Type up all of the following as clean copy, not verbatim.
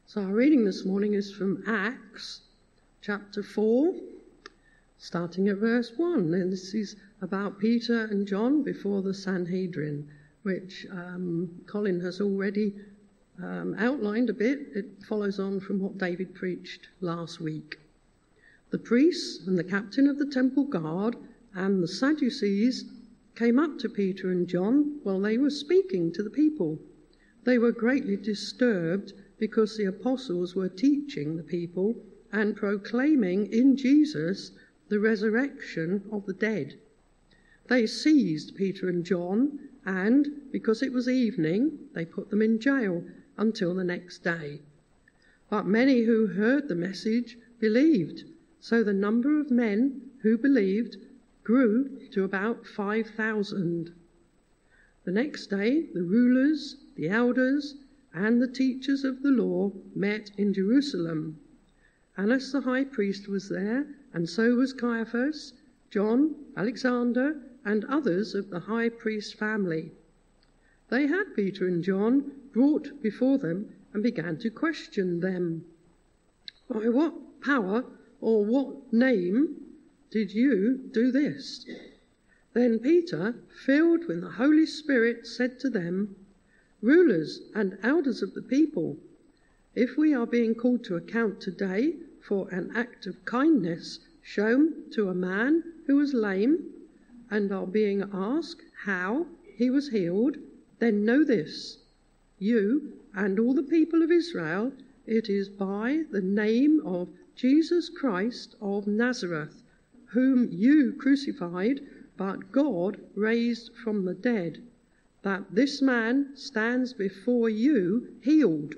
So our reading this morning is from Acts chapter 4, starting at verse 1. And this is about Peter and John before the Sanhedrin, which Colin has already outlined a bit. It follows on from what David preached last week. The priests and the captain of the temple guard and the Sadducees came up to Peter and John while they were speaking to the people. They were greatly disturbed because the apostles were teaching the people and proclaiming in Jesus the resurrection of the dead. They seized Peter and John, and because it was evening, they put them in jail until the next day. But many who heard the message believed, so the number of men who believed grew to about 5,000. The next day, the rulers, the elders, and the teachers of the law met in Jerusalem. Annas the high priest was there, and so was Caiaphas, John, Alexander, and others of the high priest's family. They had Peter and John brought before them and began to question them. By what power or what name did you do this? Then Peter, filled with the Holy Spirit, said to them, Rulers and elders of the people, if we are being called to account today for an act of kindness shown to a man who was lame, and are being asked how he was healed, then know this, you and all the people of Israel, it is by the name of Jesus Christ of Nazareth, whom you crucified, but God raised from the dead, that this man stands before you healed.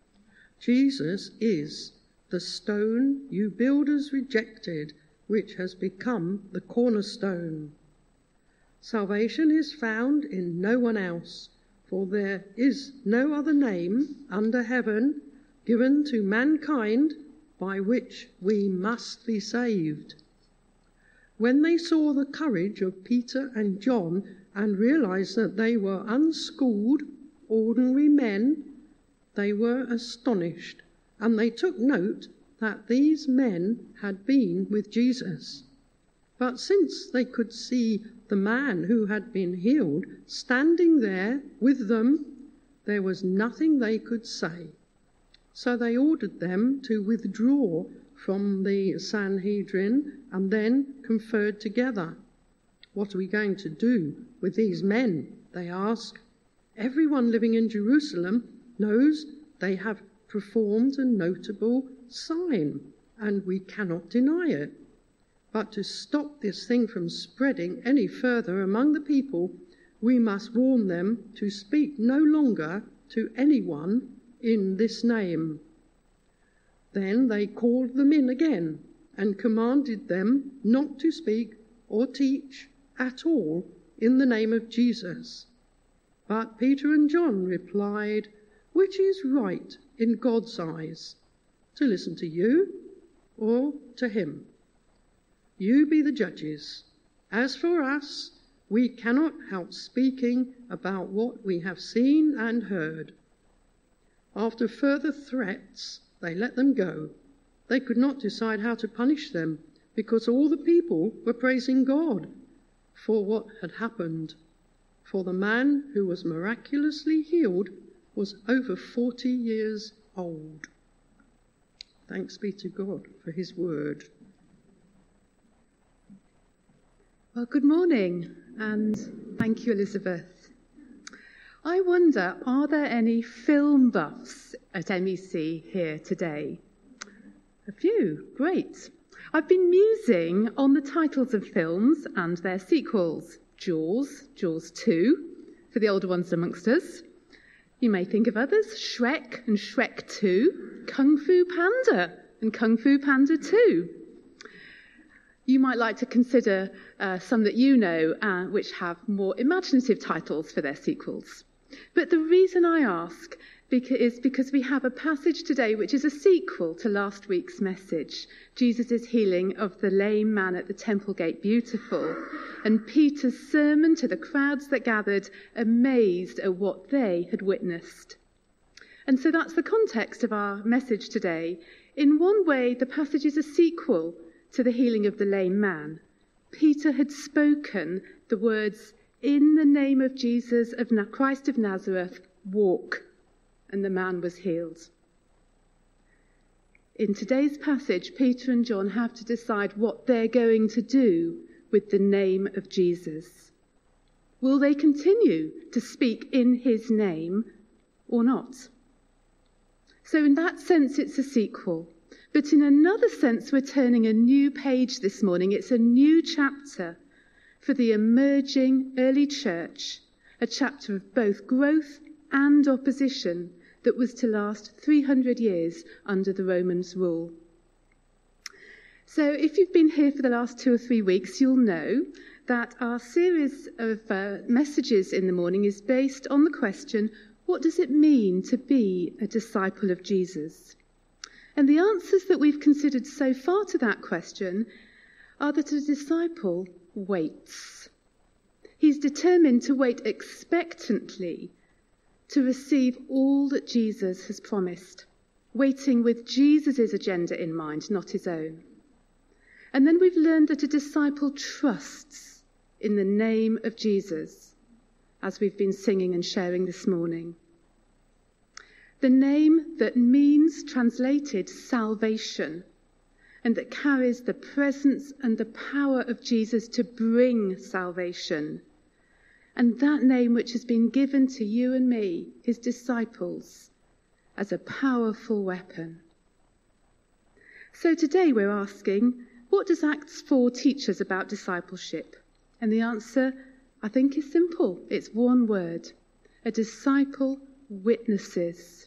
Jesus is the stone you builders rejected, which has become the cornerstone. Salvation is found in no one else, for there is no other name under heaven given to mankind by which we must be saved. When they saw the courage of Peter and John and realized that they were unschooled, ordinary men, they were astonished, and they took note that these men had been with Jesus. But since they could see the man who had been healed standing there with them, there was nothing they could say. So they ordered them to withdraw from the Sanhedrin and then conferred together. What are we going to do with these men? They asked. Everyone living in Jerusalem knows they have performed a notable sign, and we cannot deny it. But to stop this thing from spreading any further among the people, we must warn them to speak no longer to anyone in this name. Then they called them in again and commanded them not to speak or teach at all in the name of Jesus. But Peter and John replied, which is right in God's eyes, to listen to you or to him? You be the judges. As for us, we cannot help speaking about what we have seen and heard. After further threats, they let them go. They could not decide how to punish them, because all the people were praising God for what had happened. For the man who was miraculously healed was over 40 years old. Thanks be to God for his word. Well, good morning, and thank you, Elizabeth. I wonder, are there any film buffs at MEC here today? A few, great. I've been musing on the titles of films and their sequels. Jaws, Jaws 2, for the older ones amongst us. You may think of others, Shrek and Shrek 2, Kung Fu Panda and Kung Fu Panda 2. You might like to consider some that you know which have more imaginative titles for their sequels. But the reason I ask is because we have a passage today which is a sequel to last week's message, Jesus' healing of the lame man at the Temple Gate Beautiful, and Peter's sermon to the crowds that gathered, amazed at what they had witnessed. And so that's the context of our message today. In one way, the passage is a sequel to the healing of the lame man. Peter had spoken the words, "In the name of Jesus of Christ of Nazareth, walk," and the man was healed. In today's passage, Peter and John have to decide what they're going to do with the name of Jesus. Will they continue to speak in his name or not? So in that sense, it's a sequel. But in another sense, we're turning a new page this morning. It's a new chapter for the emerging early church, a chapter of both growth and opposition that was to last 300 years under the Romans' rule. So if you've been here for the last 2 or 3 weeks, you'll know that our series of messages in the morning is based on the question, what does it mean to be a disciple of Jesus? And the answers that we've considered so far to that question are that a disciple waits. He's determined to wait expectantly to receive all that Jesus has promised, waiting with Jesus' agenda in mind, not his own. And then we've learned that a disciple trusts in the name of Jesus, as we've been singing and sharing this morning. The name that means, translated, salvation, and that carries the presence and the power of Jesus to bring salvation. And that name which has been given to you and me, his disciples, as a powerful weapon. So today we're asking, what does Acts 4 teach us about discipleship? And the answer, I think, is simple. It's one word. A disciple witnesses.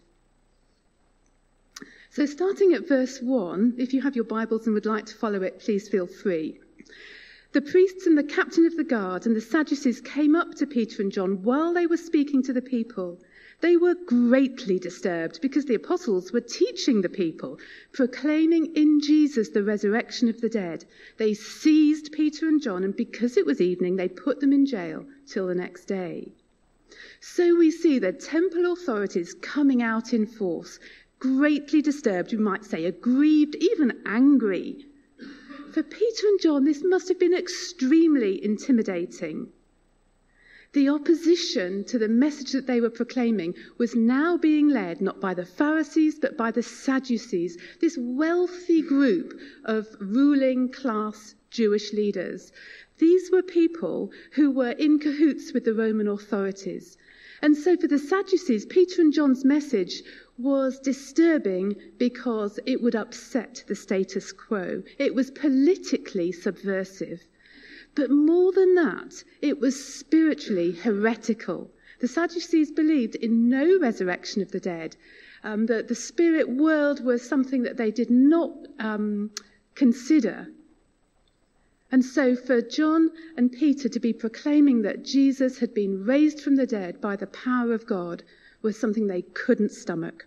So starting at verse 1, if you have your Bibles and would like to follow it, please feel free. The priests and the captain of the guard and the Sadducees came up to Peter and John while they were speaking to the people. They were greatly disturbed because the apostles were teaching the people, proclaiming in Jesus the resurrection of the dead. They seized Peter and John, and because it was evening, they put them in jail till the next day. So we see the temple authorities coming out in force, greatly disturbed, you might say, aggrieved, even angry. For Peter and John, this must have been extremely intimidating. The opposition to the message that they were proclaiming was now being led not by the Pharisees, but by the Sadducees, this wealthy group of ruling class Jewish leaders. These were people who were in cahoots with the Roman authorities. And so for the Sadducees, Peter and John's message was disturbing because it would upset the status quo. It was politically subversive. But more than that, it was spiritually heretical. The Sadducees believed in no resurrection of the dead, that the spirit world was something that they did not consider. And so for John and Peter to be proclaiming that Jesus had been raised from the dead by the power of God was something they couldn't stomach.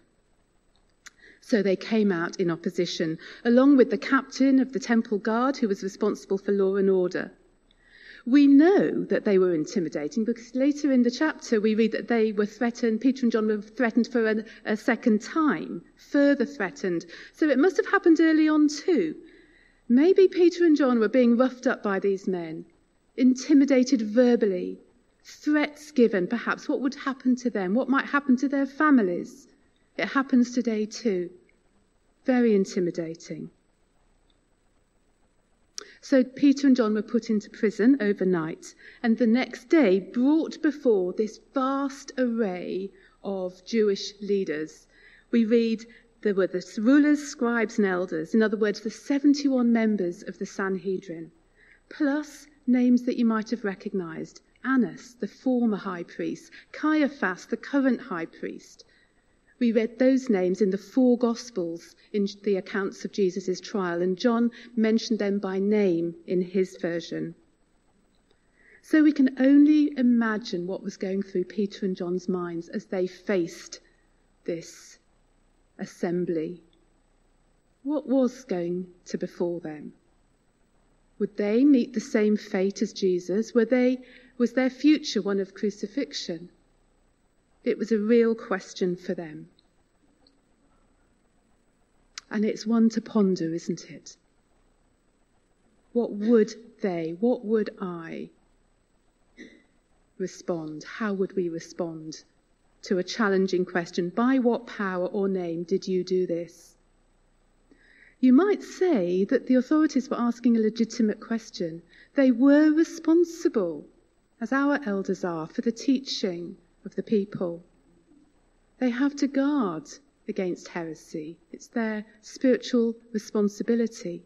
So they came out in opposition, along with the captain of the temple guard who was responsible for law and order. We know that they were intimidating because later in the chapter we read that they were threatened, Peter and John were threatened for a second time, further threatened. So it must have happened early on too. Maybe Peter and John were being roughed up by these men, intimidated verbally, threats given, perhaps what would happen to them, what might happen to their families. It happens today too. Very intimidating. So Peter and John were put into prison overnight and the next day brought before this vast array of Jewish leaders. We read there were the rulers, scribes and elders, in other words, the 71 members of the Sanhedrin, plus names that you might have recognized. Annas, the former high priest, Caiaphas, the current high priest. We read those names in the 4 Gospels in the accounts of Jesus' trial, and John mentioned them by name in his version. So we can only imagine what was going through Peter and John's minds as they faced this assembly. What was going to befall them? Would they meet the same fate as Jesus? Was their future one of crucifixion? It was a real question for them. And it's one to ponder, isn't it? What would I respond? How would we respond to a challenging question? By what power or name did you do this? You might say that the authorities were asking a legitimate question. They were responsible, as our elders are, for the teaching of the people. They have to guard against heresy. It's their spiritual responsibility.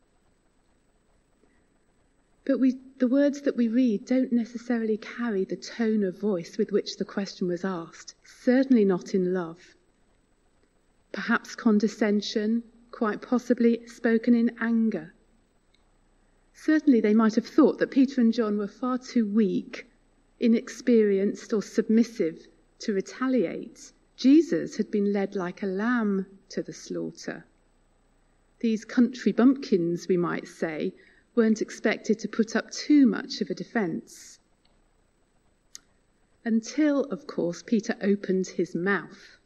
But the words that we read don't necessarily carry the tone of voice with which the question was asked, certainly not in love. Perhaps condescension, quite possibly spoken in anger. Certainly they might have thought that Peter and John were far too weak, inexperienced or submissive to retaliate. Jesus had been led like a lamb to the slaughter. These country bumpkins, we might say, weren't expected to put up too much of a defence. Until, of course, Peter opened his mouth.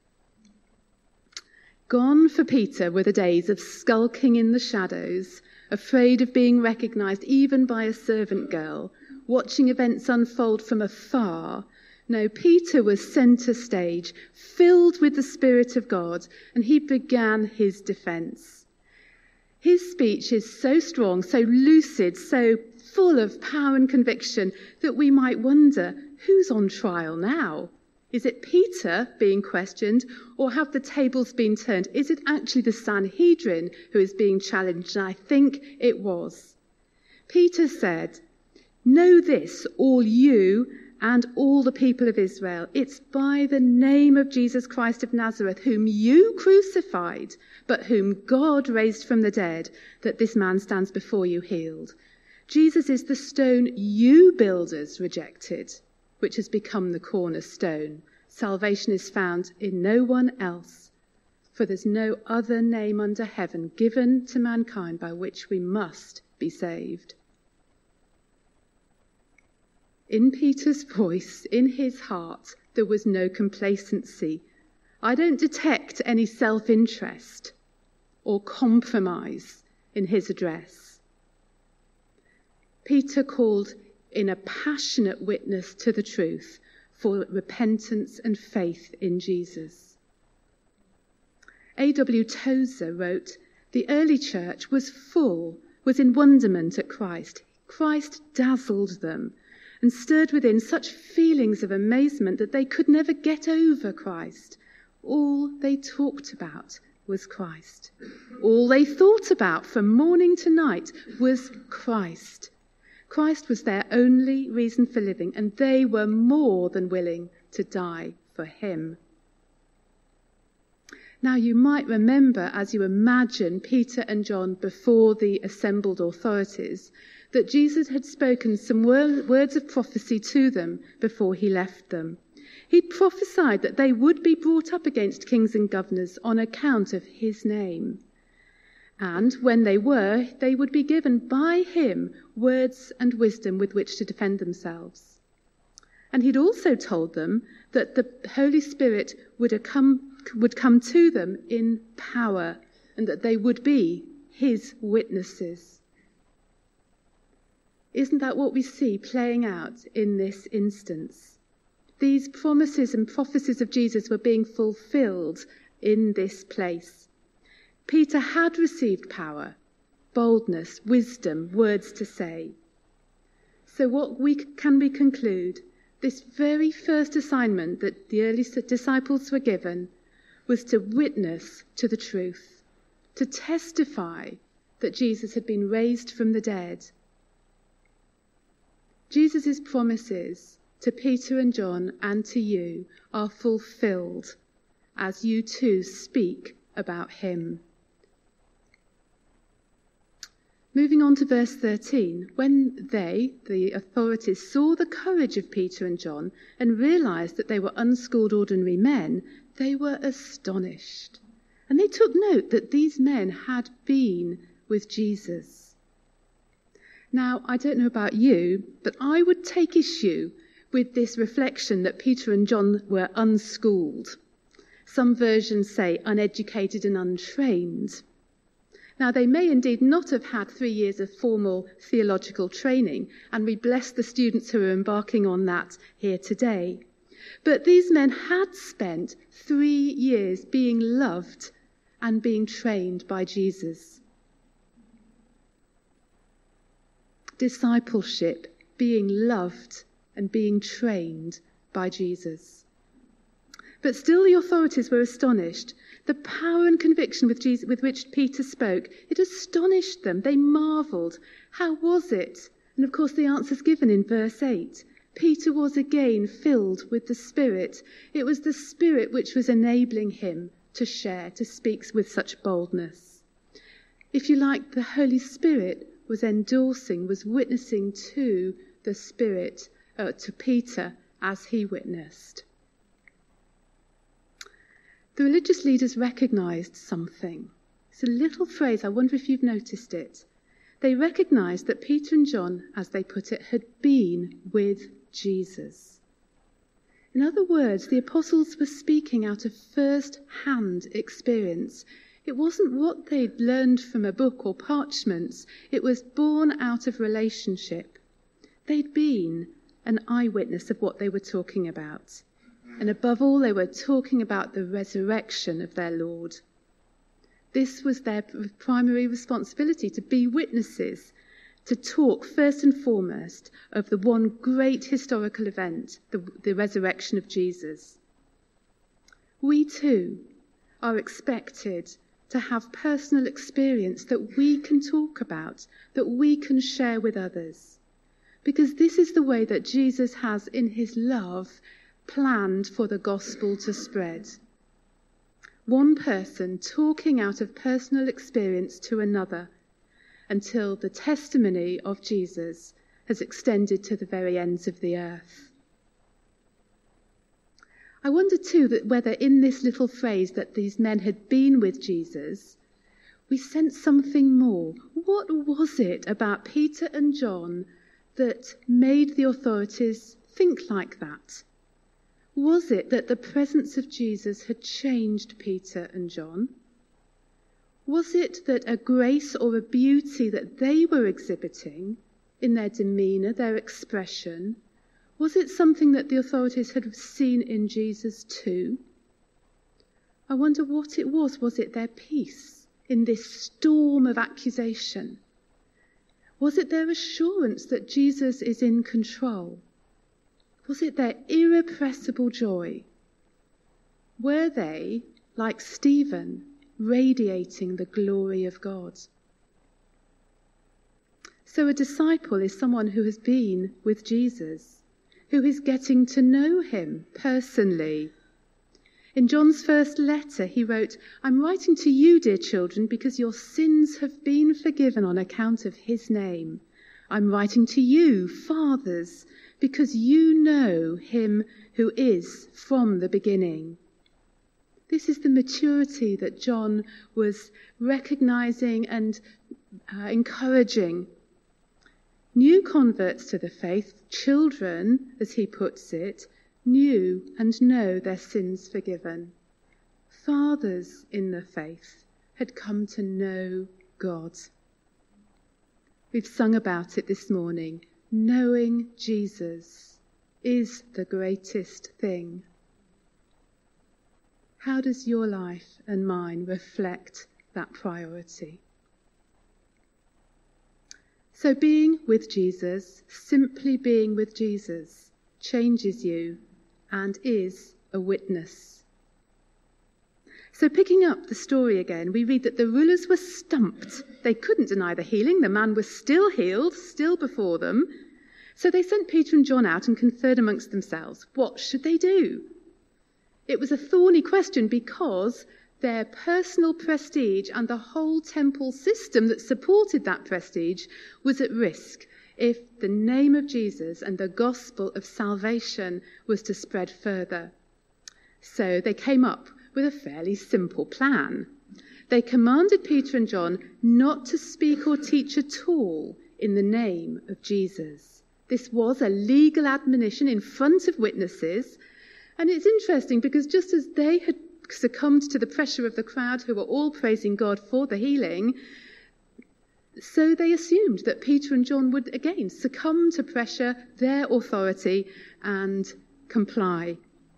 Gone for Peter were the days of skulking in the shadows, afraid of being recognised even by a servant girl, watching events unfold from afar. No, Peter was centre stage, filled with the Spirit of God, and he began his defence. His speech is so strong, so lucid, so full of power and conviction that we might wonder, who's on trial now? Is it Peter being questioned, or have the tables been turned? Is it actually the Sanhedrin who is being challenged? And I think it was. Peter said, "Know this, all you and all the people of Israel. It's by the name of Jesus Christ of Nazareth, whom you crucified, but whom God raised from the dead, that this man stands before you healed. Jesus is the stone you builders rejected, which has become the cornerstone. Salvation is found in no one else, for there's no other name under heaven given to mankind by which we must be saved." In Peter's voice, in his heart, there was no complacency. I don't detect any self-interest or compromise in his address. Peter called in a passionate witness to the truth for repentance and faith in Jesus. A.W. Tozer wrote, "The early church was in wonderment at Christ. Christ dazzled them and stirred within such feelings of amazement that they could never get over Christ. All they talked about was Christ. All they thought about from morning to night was Christ. Christ was their only reason for living, and they were more than willing to die for him." Now you might remember, as you imagine Peter and John before the assembled authorities, that Jesus had spoken some words of prophecy to them before he left them. He prophesied that they would be brought up against kings and governors on account of his name. And when they would be given by him words and wisdom with which to defend themselves. And he'd also told them that the Holy Spirit would come to them in power, and that they would be his witnesses. Isn't that what we see playing out in this instance? These promises and prophecies of Jesus were being fulfilled in this place. Peter had received power, boldness, wisdom, words to say. So what can we conclude? This very first assignment that the early disciples were given was to witness to the truth, to testify that Jesus had been raised from the dead. Jesus' promises to Peter and John and to you are fulfilled as you too speak about him. Moving on to verse 13, when they, the authorities, saw the courage of Peter and John and realised that they were unschooled ordinary men, they were astonished. And they took note that these men had been with Jesus. Now, I don't know about you, but I would take issue with this reflection that Peter and John were unschooled. Some versions say uneducated and untrained. Now, they may indeed not have had 3 years of formal theological training, and we bless the students who are embarking on that here today. But these men had spent 3 years being loved and being trained by Jesus. Discipleship, being loved and being trained by Jesus. But still the authorities were astonished. The power and conviction with which Peter spoke, it astonished them. They marvelled. How was it? And of course the answer is given in verse 8. Peter was again filled with the Spirit. It was the Spirit which was enabling him to share, to speak with such boldness. If you like, the Holy Spirit was endorsing, was witnessing to the Spirit, to Peter as he witnessed. The religious leaders recognised something. It's a little phrase, I wonder if you've noticed it. They recognised that Peter and John, as they put it, had been with Jesus. In other words, the apostles were speaking out of first-hand experience. It wasn't what they'd learned from a book or parchments. It was born out of relationship. They'd been an eyewitness of what they were talking about. And above all, they were talking about the resurrection of their Lord. This was their primary responsibility, to be witnesses, to talk first and foremost of the one great historical event, the resurrection of Jesus. We too are expected to have personal experience that we can talk about, that we can share with others. Because this is the way that Jesus has, in his love, planned for the gospel to spread. One person talking out of personal experience to another until the testimony of Jesus has extended to the very ends of the earth. I wonder too that whether in this little phrase that these men had been with Jesus, we sense something more. What was it about Peter and John that made the authorities think like that? Was it that the presence of Jesus had changed Peter and John? Was it that a grace or a beauty that they were exhibiting in their demeanour, their expression, was it something that the authorities had seen in Jesus too? I wonder what it was. Was it their peace in this storm of accusation? Was it their assurance that Jesus is in control? Was it their irrepressible joy? Were they, like Stephen, radiating the glory of God? So a disciple is someone who has been with Jesus, who is getting to know him personally. In John's first letter, he wrote, "I'm writing to you, dear children, because your sins have been forgiven on account of his name. I'm writing to you, fathers, because you know him who is from the beginning." This is the maturity that John was recognizing and encouraging. New converts to the faith, children, as he puts it, knew and know their sins forgiven. Fathers in the faith had come to know God. We've sung about it this morning. Knowing Jesus is the greatest thing. How does your life and mine reflect that priority? So being with Jesus, simply being with Jesus, changes you and is a witness. So picking up the story again, we read that the rulers were stumped. They couldn't deny the healing. The man was still healed, still before them. So they sent Peter and John out and conferred amongst themselves. What should they do? It was a thorny question because their personal prestige and the whole temple system that supported that prestige was at risk if the name of Jesus and the gospel of salvation was to spread further. So they came up with a fairly simple plan. They commanded Peter and John not to speak or teach at all in the name of Jesus. This was a legal admonition in front of witnesses. And it's interesting because just as they had succumbed to the pressure of the crowd who were all praising God for the healing. So they assumed that Peter and John would again succumb to pressure, their authority, and comply.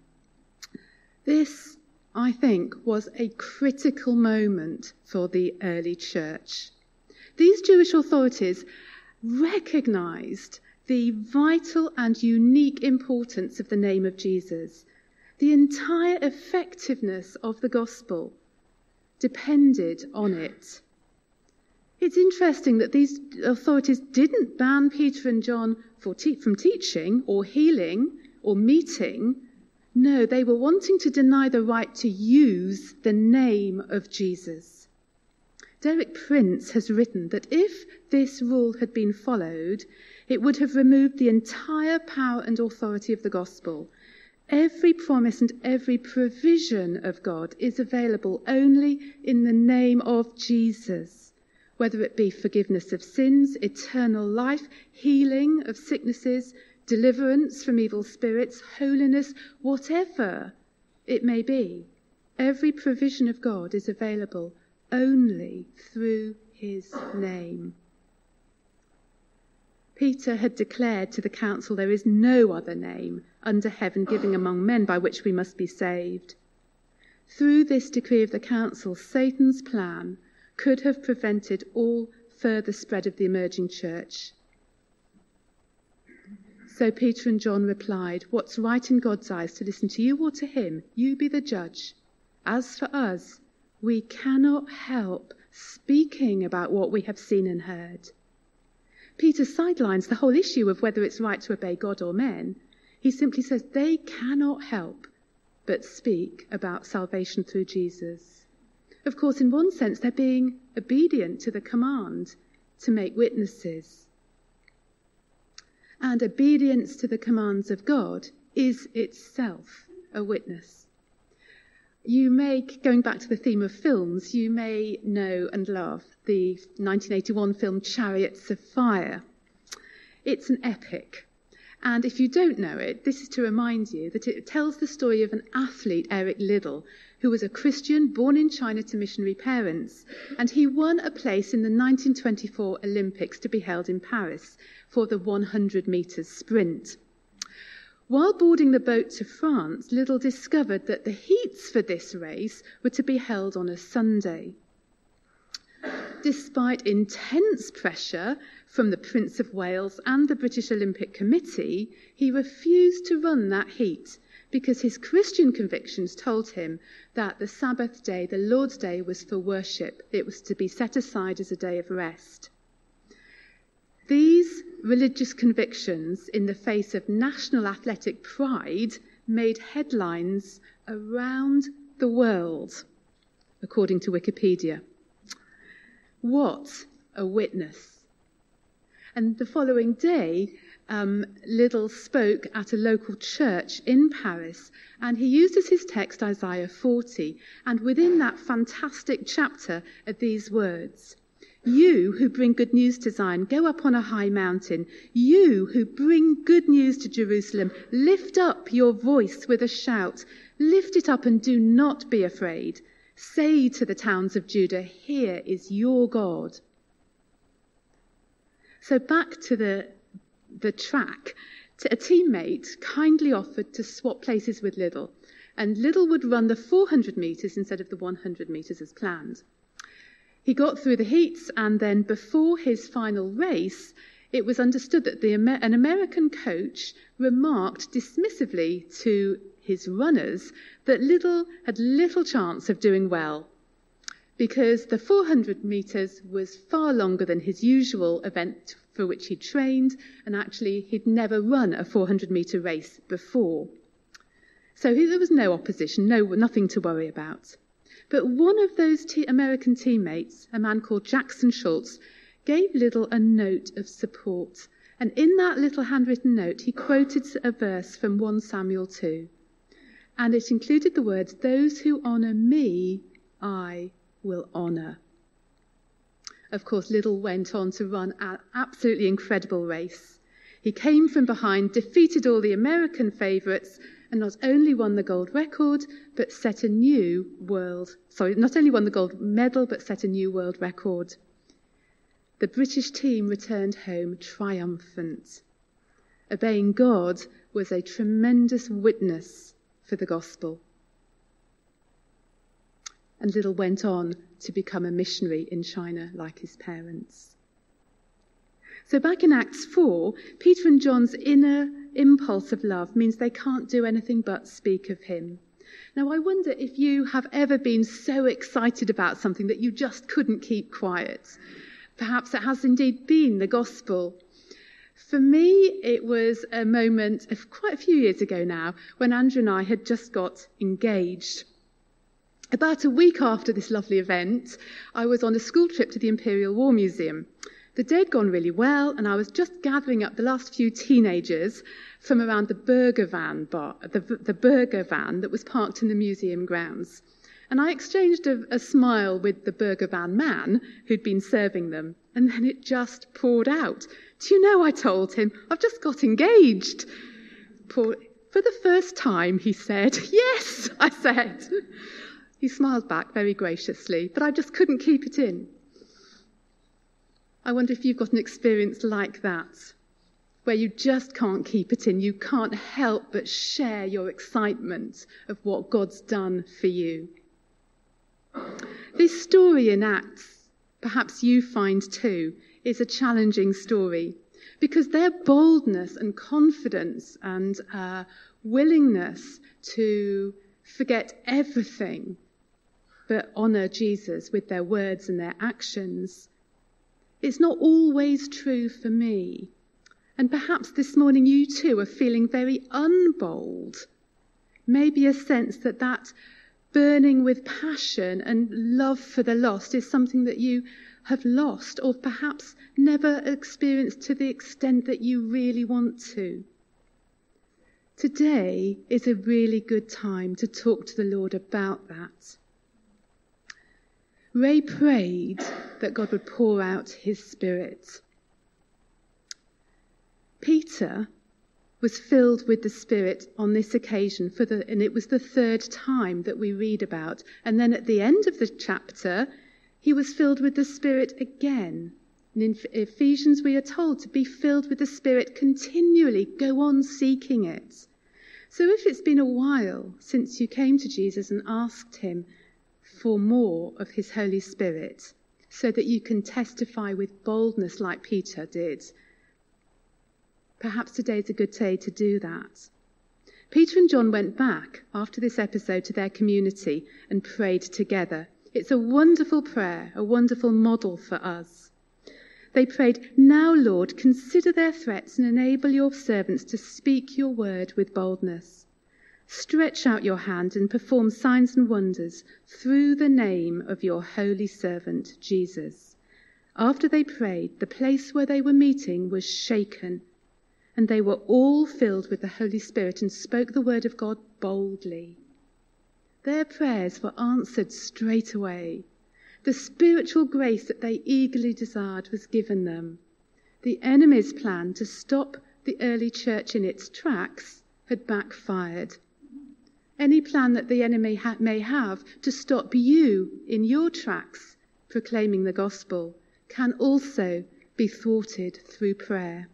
This, I think, was a critical moment for the early church. These Jewish authorities recognized the vital and unique importance of the name of Jesus. The entire effectiveness of the gospel depended on it. It's interesting that these authorities didn't ban Peter and John from teaching or healing or meeting. No, they were wanting to deny the right to use the name of Jesus. Derek Prince has written that if this rule had been followed, it would have removed the entire power and authority of the gospel. Every promise and every provision of God is available only in the name of Jesus, whether it be forgiveness of sins, eternal life, healing of sicknesses, deliverance from evil spirits, holiness, whatever it may be. Every provision of God is available only through his name. Peter had declared to the council, there is no other name under heaven given among men by which we must be saved. Through this decree of the council, Satan's plan could have prevented all further spread of the emerging church. So Peter and John replied, what's right in God's eyes, to listen to you or to him? You be the judge. As for us, we cannot help speaking about what we have seen and heard. Peter sidelines the whole issue of whether it's right to obey God or men. He simply says they cannot help but speak about salvation through Jesus. Of course, in one sense, they're being obedient to the command to make witnesses. And obedience to the commands of God is itself a witness. You may, going back to the theme of films, you may know and love the 1981 film Chariots of Fire. It's an epic. And if you don't know it, this is to remind you that it tells the story of an athlete, Eric Liddell, who was a Christian born in China to missionary parents. And he won a place in the 1924 Olympics to be held in Paris for the 100 metres sprint. While boarding the boat to France, Liddell discovered that the heats for this race were to be held on a Sunday. Despite intense pressure from the Prince of Wales and the British Olympic Committee, he refused to run that heat because his Christian convictions told him that the Sabbath day, the Lord's Day, was for worship. It was to be set aside as a day of rest. These religious convictions, in the face of national athletic pride, made headlines around the world, according to Wikipedia. What a witness. And the following day, Liddell spoke at a local church in Paris, and he used as his text Isaiah 40, and within that fantastic chapter are these words: you who bring good news to Zion, go up on a high mountain. You who bring good news to Jerusalem, lift up your voice with a shout. Lift it up and do not be afraid. Say to the towns of Judah, here is your God. So back to the track, a teammate kindly offered to swap places with Liddell, and Liddell would run the 400 metres instead of the 100 metres as planned. He got through the heats, and then before his final race, it was understood that an American coach remarked dismissively to his runners that Liddell had little chance of doing well, because the 400 metres was far longer than his usual event for which he'd trained, and actually he'd never run a 400-metre race before. So there was no opposition, nothing to worry about. But one of those American teammates, a man called Jackson Schultz, gave Liddell a note of support. And in that little handwritten note, he quoted a verse from 1 Samuel 2. And it included the words, those who honour me, I will honour. Of course, Liddell went on to run an absolutely incredible race. He came from behind, defeated all the American favourites, and not only won the gold record, but set a new not only won the gold medal, but set a new world record. The British team returned home triumphant. Obeying God was a tremendous witness for the gospel. And Liddell went on to become a missionary in China like his parents. So back in Acts 4, Peter and John's inner impulse of love means they can't do anything but speak of him. Now, I wonder if you have ever been so excited about something that you just couldn't keep quiet. Perhaps it has indeed been the gospel. For me, it was a moment of quite a few years ago now when Andrew and I had just got engaged. About a week after this lovely event, I was on a school trip to the Imperial War Museum. The day had gone really well, and I was just gathering up the last few teenagers from around the burger van the burger van that was parked in the museum grounds. And I exchanged a smile with the burger van man who'd been serving them, and then it just poured out. Do you know, I told him, I've just got engaged. For the first time, he said. Yes, I said. He smiled back very graciously, but I just couldn't keep it in. I wonder if you've got an experience like that, where you just can't keep it in. You can't help but share your excitement of what God's done for you. This story in Acts, perhaps you find too, is a challenging story, because their boldness and confidence and willingness to forget everything but honour Jesus with their words and their actions, it's not always true for me. And perhaps this morning you too are feeling very unbold. Maybe a sense that burning with passion and love for the lost is something that you have lost, or perhaps never experienced to the extent that you really want to. Today is a really good time to talk to the Lord about that. Ray prayed that God would pour out his Spirit. Peter was filled with the Spirit on this occasion, and it was the third time that we read about. And then at the end of the chapter, he was filled with the Spirit again. And in Ephesians, we are told to be filled with the Spirit continually, go on seeking it. So if it's been a while since you came to Jesus and asked him for more of his Holy Spirit, so that you can testify with boldness like Peter did, perhaps today's a good day to do that. Peter and John went back after this episode to their community and prayed together. It's a wonderful prayer, a wonderful model for us. They prayed, "Now, Lord, consider their threats and enable your servants to speak your word with boldness. Stretch out your hand and perform signs and wonders through the name of your holy servant, Jesus." After they prayed, the place where they were meeting was shaken, and they were all filled with the Holy Spirit and spoke the word of God boldly. Their prayers were answered straight away. The spiritual grace that they eagerly desired was given them. The enemy's plan to stop the early church in its tracks had backfired. Any plan that the enemy may have to stop you in your tracks proclaiming the gospel can also be thwarted through prayer.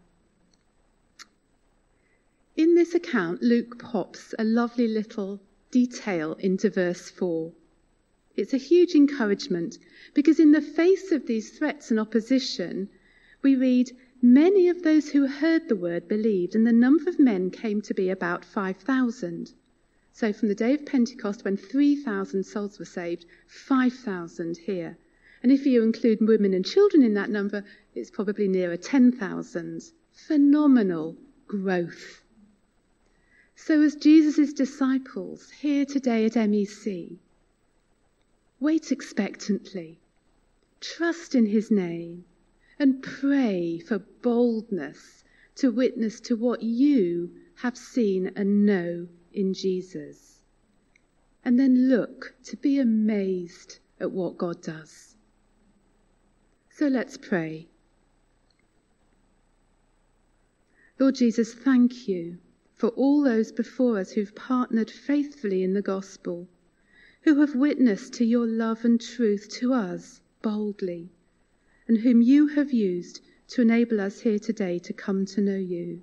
In this account, Luke pops a lovely little detail into verse 4. It's a huge encouragement, because in the face of these threats and opposition, we read, "Many of those who heard the word believed, and the number of men came to be about 5,000. So from the day of Pentecost, when 3,000 souls were saved, 5,000 here. And if you include women and children in that number, it's probably nearer 10,000. Phenomenal growth. So as Jesus' disciples here today at MEC, wait expectantly, trust in his name, and pray for boldness to witness to what you have seen and know in Jesus. And then look to be amazed at what God does. So let's pray. Lord Jesus, thank you for all those before us who've partnered faithfully in the gospel, who have witnessed to your love and truth to us boldly, and whom you have used to enable us here today to come to know you.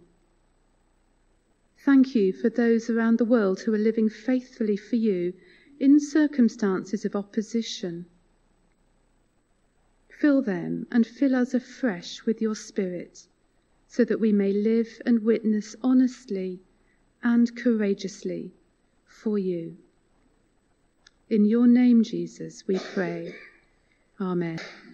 Thank you for those around the world who are living faithfully for you in circumstances of opposition. Fill them and fill us afresh with your Spirit, so that we may live and witness honestly and courageously for you. In your name, Jesus, we pray. Amen.